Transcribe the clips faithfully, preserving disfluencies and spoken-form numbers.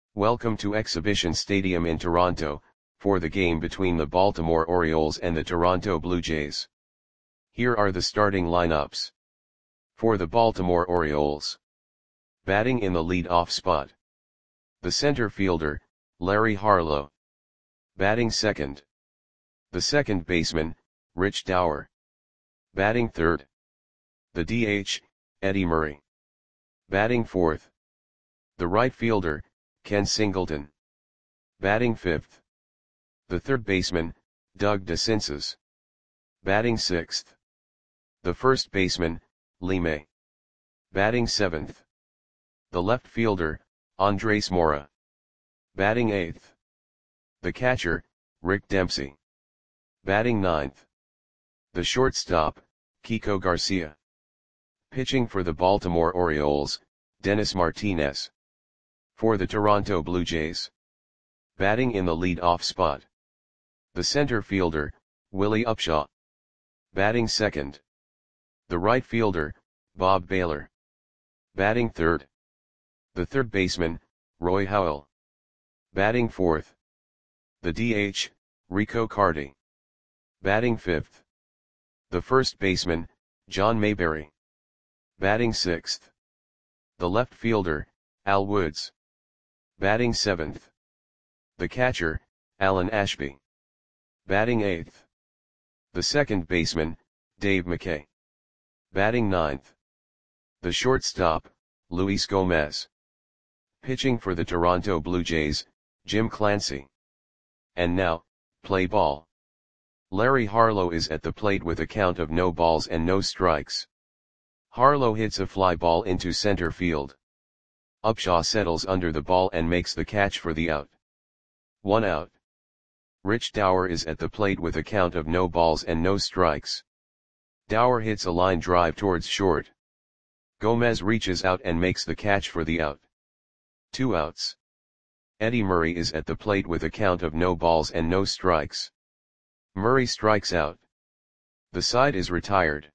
Welcome to Exhibition Stadium in Toronto, for the game between the Baltimore Orioles and the Toronto Blue Jays. Here are the starting lineups. For the Baltimore Orioles. Batting in the lead-off spot. The center fielder, Larry Harlow. Batting second. The second baseman, Rich Dauer. Batting third. The D H, Eddie Murray. Batting fourth. The right fielder, Ken Singleton. Batting fifth. The third baseman, Doug DeCinces. Batting sixth. The first baseman, Lee May. Batting seventh. The left fielder, Andres Mora. Batting eighth. The catcher, Rick Dempsey. Batting ninth. The shortstop, Kiko Garcia. Pitching for the Baltimore Orioles, Dennis Martinez. For the Toronto Blue Jays. Batting in the lead-off spot. The center fielder, Willie Upshaw. Batting second. The right fielder, Bob Baylor. Batting third. The third baseman, Roy Howell. Batting fourth. The D H, Rico Carty. Batting fifth. The first baseman, John Mayberry. Batting sixth. The left fielder, Al Woods. Batting seventh. The catcher, Alan Ashby. Batting eighth. The second baseman, Dave McKay. Batting ninth. The shortstop, Luis Gomez. Pitching for the Toronto Blue Jays, Jim Clancy. And now, play ball. Larry Harlow is at the plate with a count of no balls and no strikes. Harlow hits a fly ball into center field. Upshaw settles under the ball and makes the catch for the out. One out. Rich Dauer is at the plate with a count of no balls and no strikes. Dauer hits a line drive towards short. Gomez reaches out and makes the catch for the out. Two outs. Eddie Murray is at the plate with a count of no balls and no strikes. Murray strikes out. The side is retired.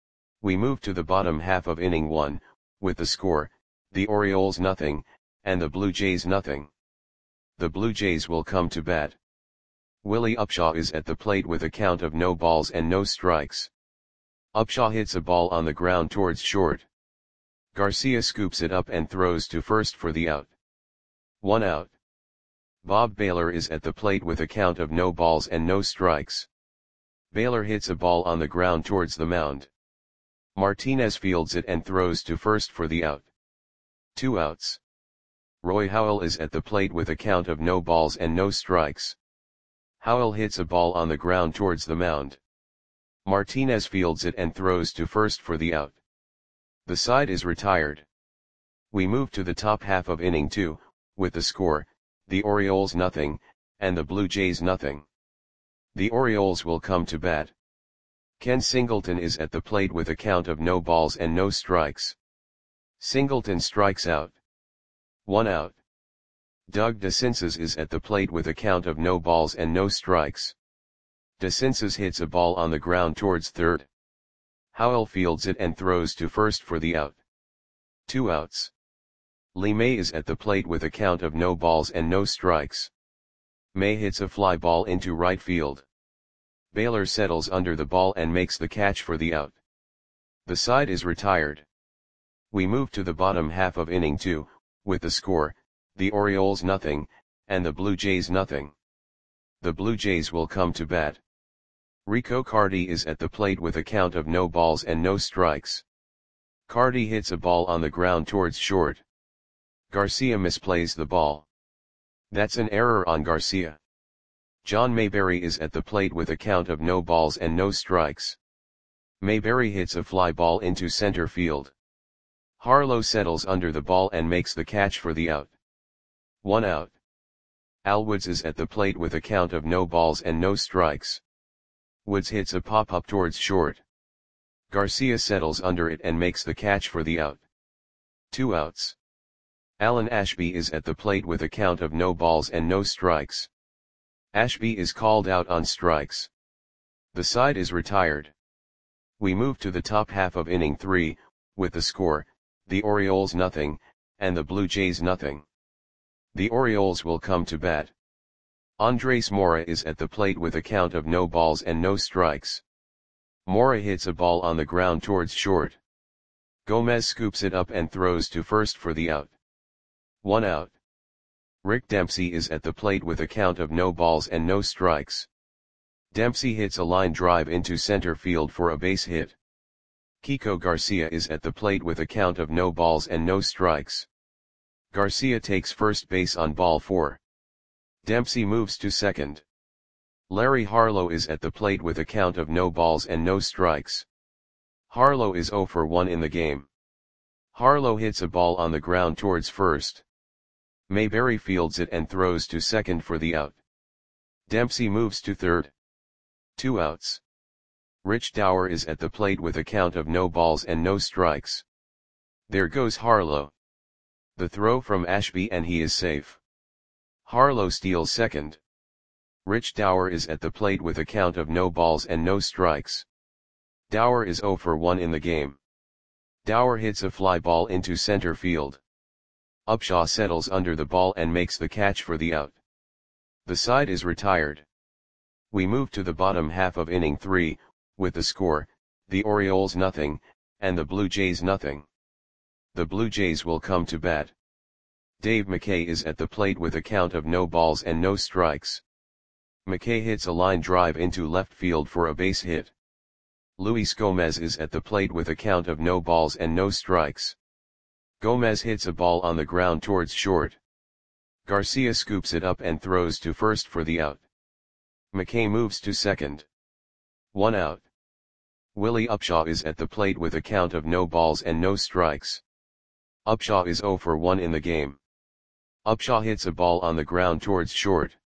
We move to the bottom half of inning one, with the score, the Orioles nothing, and the Blue Jays nothing. The Blue Jays will come to bat. Willie Upshaw is at the plate with a count of no balls and no strikes. Upshaw hits a ball on the ground towards short. Garcia scoops it up and throws to first for the out. One out. Bob Baylor is at the plate with a count of no balls and no strikes. Baylor hits a ball on the ground towards the mound. Martinez fields it and throws to first for the out. Two outs. Roy Howell is at the plate with a count of no balls and no strikes. Howell hits a ball on the ground towards the mound. Martinez fields it and throws to first for the out. The side is retired. We move to the top half of inning two, with the score, the Orioles nothing, and the Blue Jays nothing. The Orioles will come to bat. Ken Singleton is at the plate with a count of no balls and no strikes. Singleton strikes out. One out. Doug DeCinces is at the plate with a count of no balls and no strikes. DeCinces hits a ball on the ground towards third. Howell fields it and throws to first for the out. Two outs. Lee May is at the plate with a count of no balls and no strikes. May hits a fly ball into right field. Baylor settles under the ball and makes the catch for the out. The side is retired. We move to the bottom half of inning two, with the score, the Orioles nothing, and the Blue Jays nothing. The Blue Jays will come to bat. Rico Carty is at the plate with a count of no balls and no strikes. Carty hits a ball on the ground towards short. Garcia misplays the ball. That's an error on Garcia. John Mayberry is at the plate with a count of no balls and no strikes. Mayberry hits a fly ball into center field. Harlow settles under the ball and makes the catch for the out. One out. Al Woods is at the plate with a count of no balls and no strikes. Woods hits a pop-up towards short. Garcia settles under it and makes the catch for the out. Two outs. Alan Ashby is at the plate with a count of no balls and no strikes. Ashby is called out on strikes. The side is retired. We move to the top half of inning three, with the score, the Orioles nothing, and the Blue Jays nothing. The Orioles will come to bat. Andres Mora is at the plate with a count of no balls and no strikes. Mora hits a ball on the ground towards short. Gomez scoops it up and throws to first for the out. One out. Rick Dempsey is at the plate with a count of no balls and no strikes. Dempsey hits a line drive into center field for a base hit. Kiko Garcia is at the plate with a count of no balls and no strikes. Garcia takes first base on ball four. Dempsey moves to second. Larry Harlow is at the plate with a count of no balls and no strikes. Harlow is zero for one in the game. Harlow hits a ball on the ground towards first. Mayberry fields it and throws to second for the out. Dempsey moves to third. Two outs. Rich Dower is at the plate with a count of no balls and no strikes. There goes Harlow. The throw from Ashby and he is safe. Harlow steals second. Rich Dower is at the plate with a count of no balls and no strikes. Dower is zero for one in the game. Dower hits a fly ball into center field. Upshaw settles under the ball and makes the catch for the out. The side is retired. We move to the bottom half of inning three, with the score, the Orioles nothing, and the Blue Jays nothing. The Blue Jays will come to bat. Dave McKay is at the plate with a count of no balls and no strikes. McKay hits a line drive into left field for a base hit. Luis Gomez is at the plate with a count of no balls and no strikes. Gomez hits a ball on the ground towards short. Garcia scoops it up and throws to first for the out. McKay moves to second. One out. Willie Upshaw is at the plate with a count of no balls and no strikes. Upshaw is zero for one in the game. Upshaw hits a ball on the ground towards short.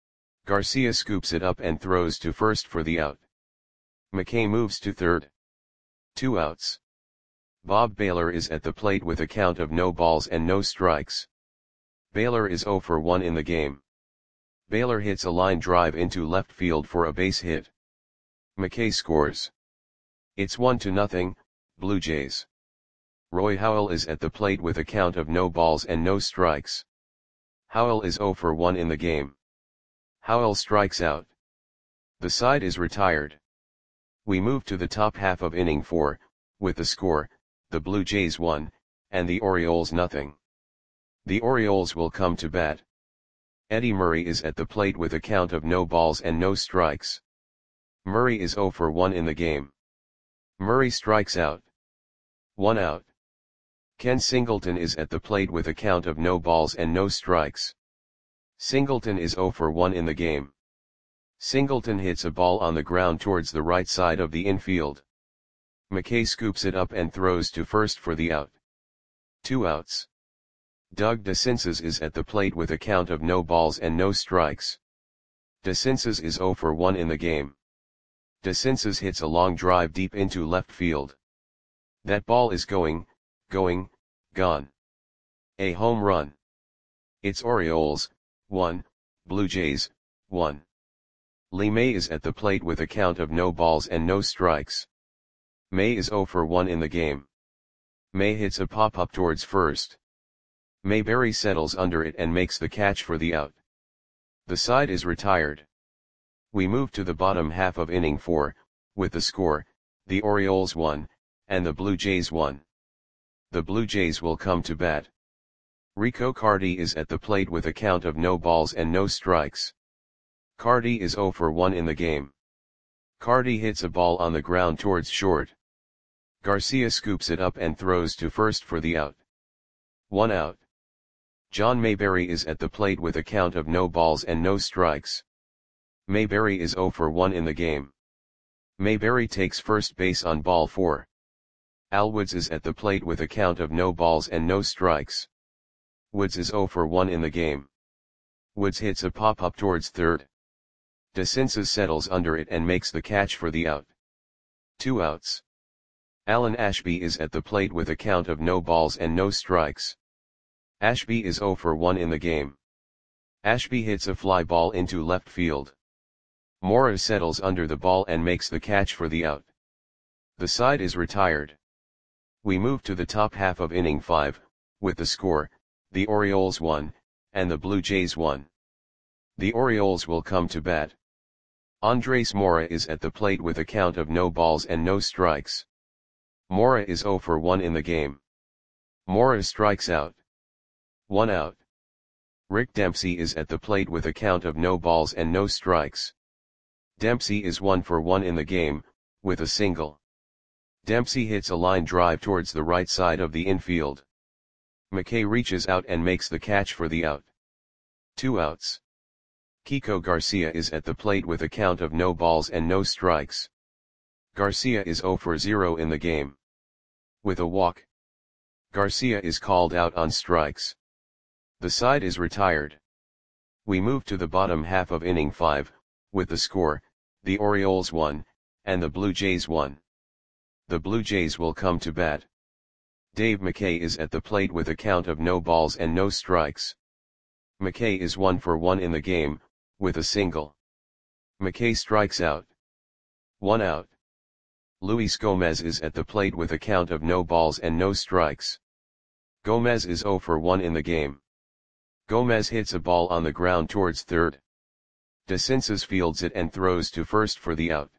Garcia scoops it up and throws to first for the out. McKay moves to third. Two outs. Bob Baylor is at the plate with a count of no balls and no strikes. Baylor is zero for one in the game. Baylor hits a line drive into left field for a base hit. McKay scores. It's one to nothing, Blue Jays. Roy Howell is at the plate with a count of no balls and no strikes. Howell is zero for one in the game. Howell strikes out. The side is retired. We move to the top half of inning four, with the score, the Blue Jays one, and the Orioles nothing. The Orioles will come to bat. Eddie Murray is at the plate with a count of no balls and no strikes. Murray is zero for one in the game. Murray strikes out. One out. Ken Singleton is at the plate with a count of no balls and no strikes. Singleton is zero for one in the game. Singleton hits a ball on the ground towards the right side of the infield. McKay scoops it up and throws to first for the out. Two outs. Doug DeCinces is at the plate with a count of no balls and no strikes. DeCinces is zero for one in the game. DeCinces hits a long drive deep into left field. That ball is going, going, gone. A home run. It's Orioles, one, Blue Jays, one. Lee May is at the plate with a count of no balls and no strikes. May is zero for one in the game. May hits a pop-up towards first. Mayberry settles under it and makes the catch for the out. The side is retired. We move to the bottom half of inning four, with the score, the Orioles one, and the Blue Jays one. The Blue Jays will come to bat. Rico Carty is at the plate with a count of no balls and no strikes. Carty is zero for one in the game. Carty hits a ball on the ground towards short. Garcia scoops it up and throws to first for the out. One out. John Mayberry is at the plate with a count of no balls and no strikes. Mayberry is zero for one in the game. Mayberry takes first base on ball four. Al Woods is at the plate with a count of no balls and no strikes. Woods is zero for one in the game. Woods hits a pop-up towards third. DeCinces settles under it and makes the catch for the out. Two outs. Alan Ashby is at the plate with a count of no balls and no strikes. Ashby is zero for one in the game. Ashby hits a fly ball into left field. Mora settles under the ball and makes the catch for the out. The side is retired. We move to the top half of inning five, with the score, the Orioles one, and the Blue Jays one. The Orioles will come to bat. Andres Mora is at the plate with a count of no balls and no strikes. Mora is zero for one in the game. Mora strikes out. One out. Rick Dempsey is at the plate with a count of no balls and no strikes. Dempsey is one for one in the game, with a single. Dempsey hits a line drive towards the right side of the infield. McKay reaches out and makes the catch for the out. Two outs. Kiko Garcia is at the plate with a count of no balls and no strikes. Garcia is zero for zero in the game. With a walk. Garcia is called out on strikes. The side is retired. We move to the bottom half of inning five, with the score, the Orioles one, and the Blue Jays one. The Blue Jays will come to bat. Dave McKay is at the plate with a count of no balls and no strikes. McKay is one for one in the game, with a single. McKay strikes out. One out. Luis Gomez is at the plate with a count of no balls and no strikes. Gomez is zero for one in the game. Gomez hits a ball on the ground towards third. DeCinces fields it and throws to first for the out.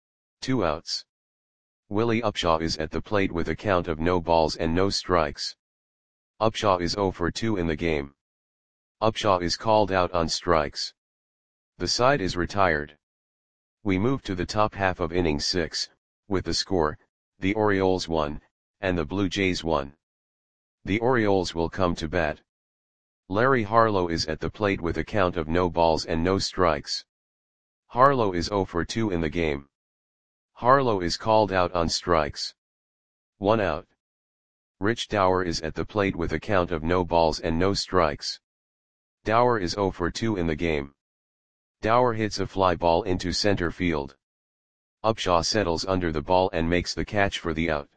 Two outs. Willie Upshaw is at the plate with a count of no balls and no strikes. Upshaw is zero for two in the game. Upshaw is called out on strikes. The side is retired. We move to the top half of inning six, with the score, the Orioles one, and the Blue Jays one. The Orioles will come to bat. Larry Harlow is at the plate with a count of no balls and no strikes. Harlow is zero for two in the game. Harlow is called out on strikes. One out. Rich Dower is at the plate with a count of no balls and no strikes. Dower is zero for two in the game. Dower hits a fly ball into center field. Upshaw settles under the ball and makes the catch for the out.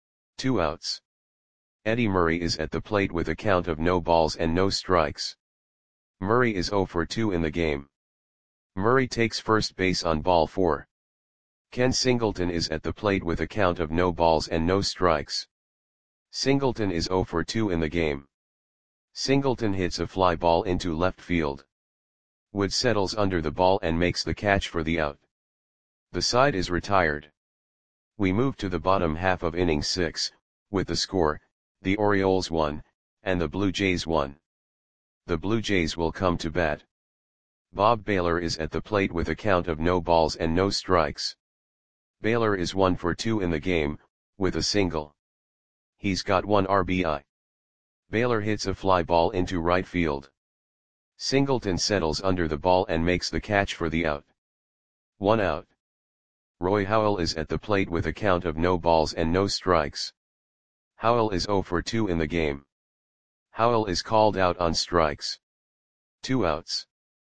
Two outs. Eddie Murray is at the plate with a count of no balls and no strikes. Murray is zero for two in the game. Murray takes first base on ball four. Ken Singleton is at the plate with a count of no balls and no strikes. Singleton is zero for two in the game. Singleton hits a fly ball into left field. Wood settles under the ball and makes the catch for the out. The side is retired. We move to the bottom half of inning six, with the score, the Orioles one, and the Blue Jays one. The Blue Jays will come to bat. Bob Baylor is at the plate with a count of no balls and no strikes. Baylor is one for two in the game, with a single. He's got one R B I. Baylor hits a fly ball into right field. Singleton settles under the ball and makes the catch for the out. One out. Roy Howell is at the plate with a count of no balls and no strikes. Howell is zero for two in the game. Howell is called out on strikes. Two outs.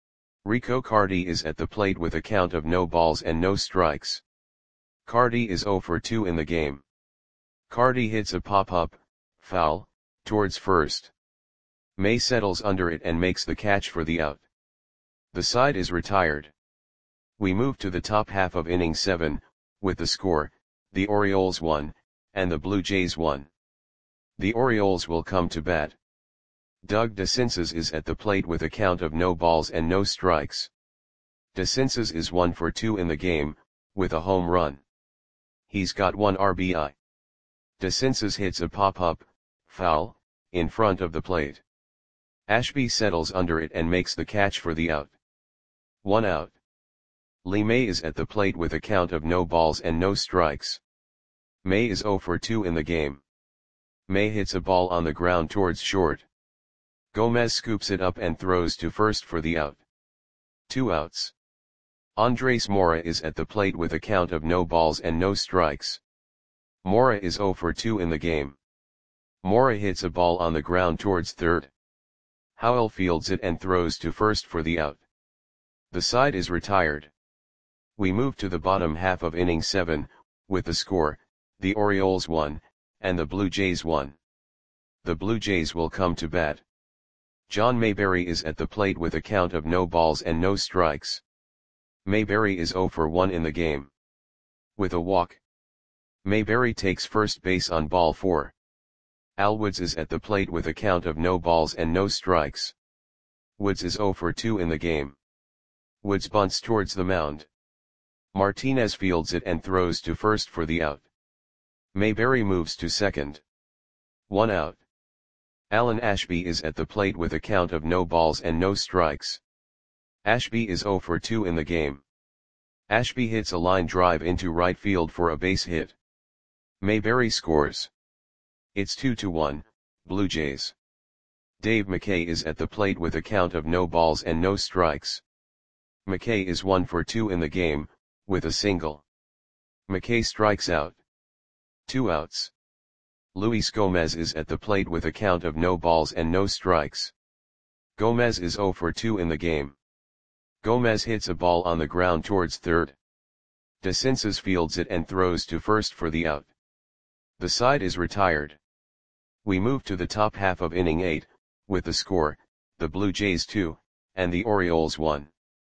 Rico Carty is at the plate with a count of no balls and no strikes. Carty is zero for two in the game. Carty hits a pop-up, foul, towards first. May settles under it and makes the catch for the out. The side is retired. We move to the top half of inning seven, with the score, the Orioles one, and the Blue Jays one. The Orioles will come to bat. Doug DeCinces is at the plate with a count of no balls and no strikes. DeCinces is one for two in the game, with a home run. He's got one R B I. DeCinces hits a pop-up, foul, in front of the plate. Ashby settles under it and makes the catch for the out. One out. Lee May is at the plate with a count of no balls and no strikes. May is zero for two in the game. May hits a ball on the ground towards short. Gomez scoops it up and throws to first for the out. Two outs. Andres Mora is at the plate with a count of no balls and no strikes. Mora is zero for two in the game. Mora hits a ball on the ground towards third. Howell fields it and throws to first for the out. The side is retired. We move to the bottom half of inning seven, with the score, the Orioles one, and the Blue Jays one. The Blue Jays will come to bat. John Mayberry is at the plate with a count of no balls and no strikes. Mayberry is zero for one in the game. With a walk. Mayberry takes first base on ball four. Al Woods is at the plate with a count of no balls and no strikes. Woods is zero for two in the game. Woods bunts towards the mound. Martinez fields it and throws to first for the out. Mayberry moves to second. One out. Alan Ashby is at the plate with a count of no balls and no strikes. Ashby is zero for two in the game. Ashby hits a line drive into right field for a base hit. Mayberry scores. It's two to one, Blue Jays. Dave McKay is at the plate with a count of no balls and no strikes. McKay is one for two in the game, with a single. McKay strikes out. Two outs. Luis Gomez is at the plate with a count of no balls and no strikes. Gomez is zero for two in the game. Gomez hits a ball on the ground towards third. DeCinces fields it and throws to first for the out. The side is retired. We move to the top half of inning eight, with the score, the Blue Jays two, and the Orioles one.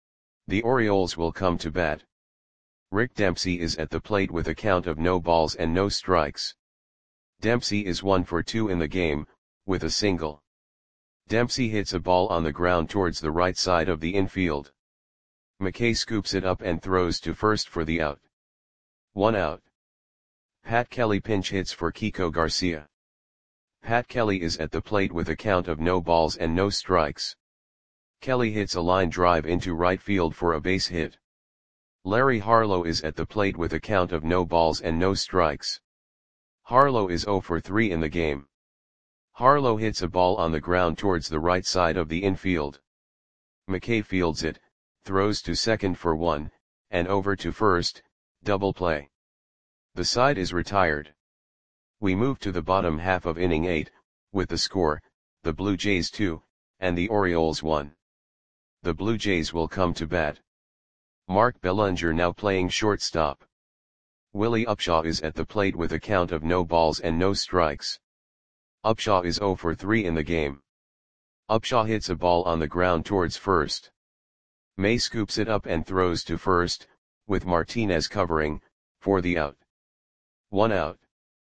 The Orioles will come to bat. Rick Dempsey is at the plate with a count of no balls and no strikes. Dempsey is one for two in the game, with a single. Dempsey hits a ball on the ground towards the right side of the infield. McKay scoops it up and throws to first for the out. One out. Pat Kelly pinch hits for Kiko Garcia. Pat Kelly is at the plate with a count of no balls and no strikes. Kelly hits a line drive into right field for a base hit. Larry Harlow is at the plate with a count of no balls and no strikes. Harlow is zero for three in the game. Harlow hits a ball on the ground towards the right side of the infield. McKay fields it, throws to second for one, and over to first, double play. The side is retired. We move to the bottom half of inning eight, with the score, the Blue Jays two, and the Orioles one. The Blue Jays will come to bat. Mark Bellinger now playing shortstop. Willie Upshaw is at the plate with a count of no balls and no strikes. Upshaw is zero for three in the game. Upshaw hits a ball on the ground towards first. May scoops it up and throws to first, with Martinez covering, for the out. One out.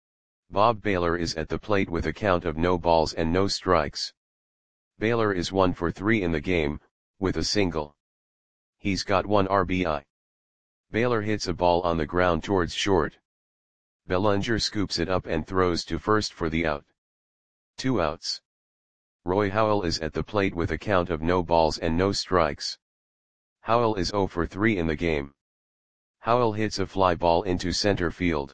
Bob Baylor is at the plate with a count of no balls and no strikes. Baylor is one for three in the game, with a single. He's got one R B I. Baylor hits a ball on the ground towards short. Bellinger scoops it up and throws to first for the out. Two outs. Roy Howell is at the plate with a count of no balls and no strikes. Howell is zero for three in the game. Howell hits a fly ball into center field.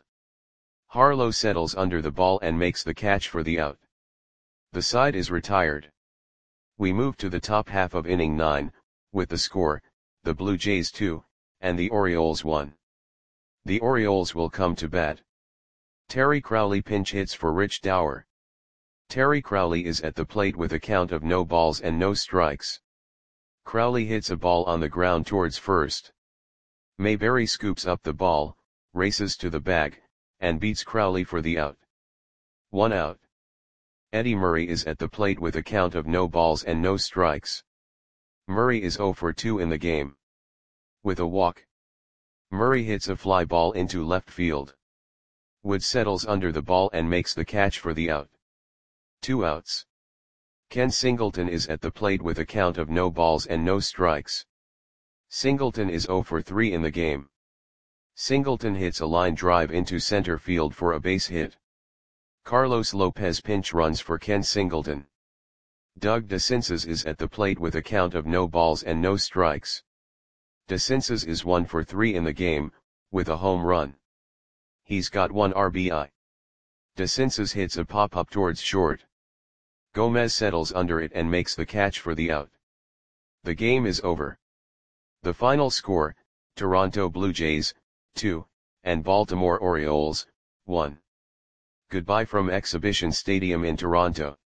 Harlow settles under the ball and makes the catch for the out. The side is retired. We move to the top half of inning nine, with the score, the Blue Jays two, and the Orioles one. The Orioles will come to bat. Terry Crowley pinch hits for Rich Dower. Terry Crowley is at the plate with a count of no balls and no strikes. Crowley hits a ball on the ground towards first. Mayberry scoops up the ball, races to the bag, and beats Crowley for the out. One out. Eddie Murray is at the plate with a count of no balls and no strikes. Murray is zero for two in the game. With a walk. Murray hits a fly ball into left field. Wood settles under the ball and makes the catch for the out. Two outs. Ken Singleton is at the plate with a count of no balls and no strikes. Singleton is zero for three in the game. Singleton hits a line drive into center field for a base hit. Carlos Lopez pinch runs for Ken Singleton. Doug DeCinces is at the plate with a count of no balls and no strikes. DeCinces is one for three in the game, with a home run. He's got one R B I. DeCinces hits a pop-up towards short. Gomez settles under it and makes the catch for the out. The game is over. The final score, Toronto Blue Jays, two, and Baltimore Orioles, one. Goodbye from Exhibition Stadium in Toronto.